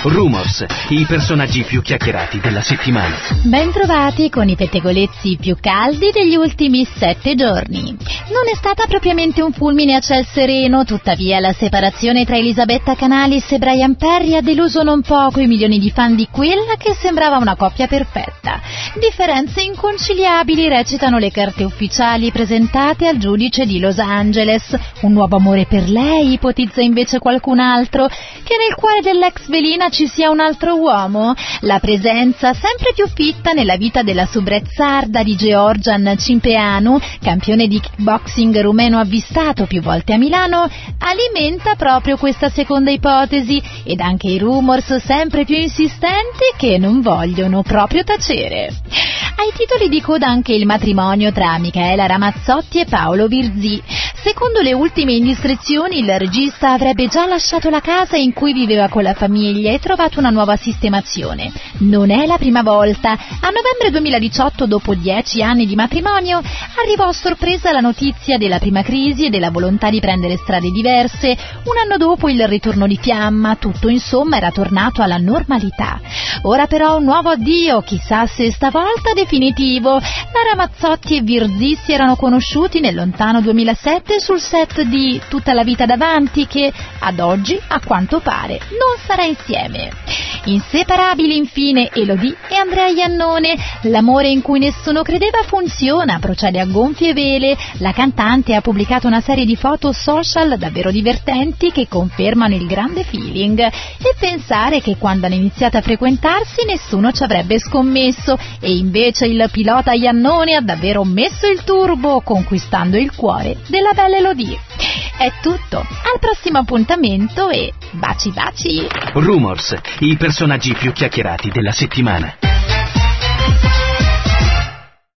Rumors, i personaggi più chiacchierati della settimana. Bentrovati con i pettegolezzi più caldi degli ultimi 7 giorni. Non è stata propriamente un fulmine a ciel sereno, tuttavia la separazione tra Elisabetta Canalis e Brian Perri ha deluso non poco i milioni di fan di quella che sembrava una coppia perfetta. Differenze inconciliabili recitano le carte ufficiali presentate al giudice di Los Angeles. Un nuovo amore per lei, ipotizza invece qualcun altro. Che nel cuore dell'ex velina ci sia un altro uomo? La presenza sempre più fitta nella vita della subrezzarda di Georgian Cimpeanu, campione di kickboxing rumeno avvistato più volte a Milano, alimenta proprio questa seconda ipotesi ed anche i rumors sempre più insistenti che non vogliono proprio tacere. Ai titoli di coda anche il matrimonio tra Micaela Ramazzotti e Paolo Virzì. Secondo le ultime indiscrezioni, il regista avrebbe già lasciato la casa in cui viveva con la famiglia e trovato una nuova sistemazione. Non è la prima volta. A novembre 2018, dopo 10 anni di matrimonio, arrivò a sorpresa la notizia della prima crisi e della volontà di prendere strade diverse. Un anno dopo il ritorno di fiamma, tutto insomma era tornato alla normalità. Ora però un nuovo addio, chissà se stavolta definitivo. La Ramazzotti e Virzì si erano conosciuti nel lontano 2007 sul set di Tutta la vita davanti che, ad oggi, a quanto pare, non sarà insieme. Inseparabili infine Elodie e Andrea Iannone. L'amore in cui nessuno credeva funziona, procede a gonfie vele. La cantante ha pubblicato una serie di foto social davvero divertenti che confermano il grande feeling. E pensare che quando hanno iniziato a frequentarsi nessuno ci avrebbe scommesso e invece il pilota Iannone ha davvero messo il turbo, conquistando il cuore della bella Elodie. È tutto, al prossimo appuntamento e baci baci! Rumors, i personaggi più chiacchierati della settimana.